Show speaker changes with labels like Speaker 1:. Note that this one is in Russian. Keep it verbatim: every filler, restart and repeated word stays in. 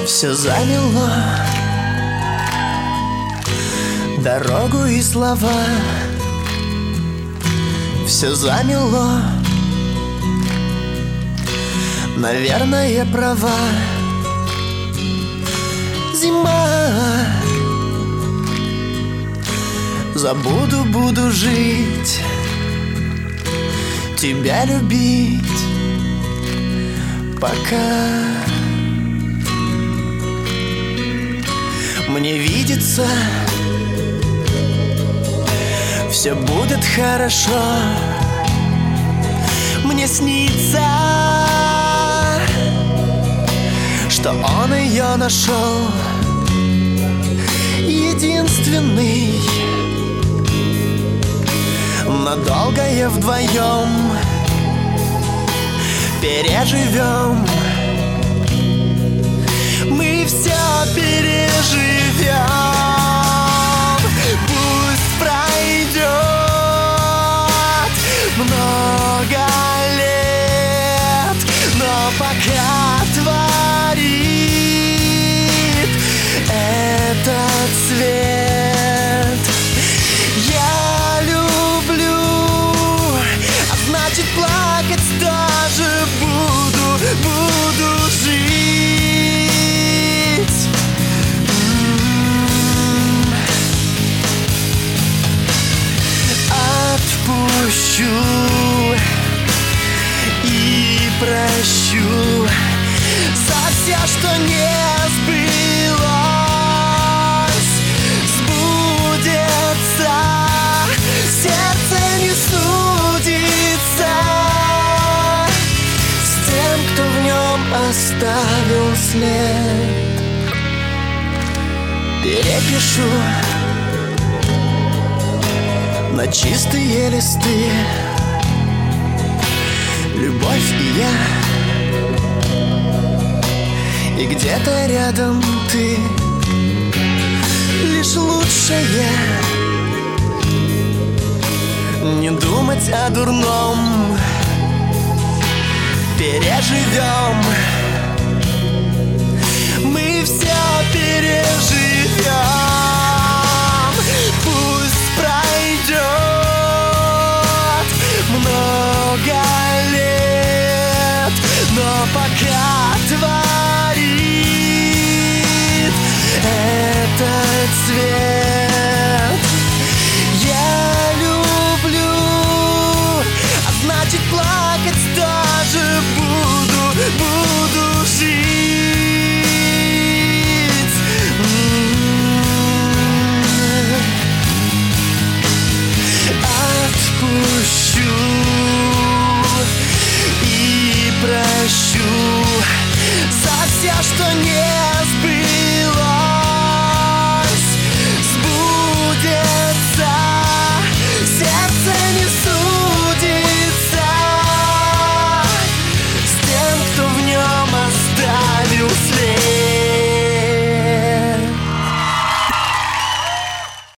Speaker 1: Все замело дорогу и слова. Все замело, наверное, права. Зима, забуду, буду жить, тебя любить, пока. Мне видится, все будет хорошо. Мне снится, что он ее нашел, единственный. Надолгое вдвоем переживем. Мы все переживем. Пусть пройдет много лет, но пока творит этот свет. Я люблю, а значит плакать тоже буду, буду жить. Отпущу и прощу за все, что не сбылось. Сбудется, сердце не судится с тем, кто в нем оставил след. Перепишу на чистые листы любовь и я, и где-то рядом ты, лишь лучшее не думать о дурном. Переживем, мы все переживем. Пусть пройдет много лет, но пока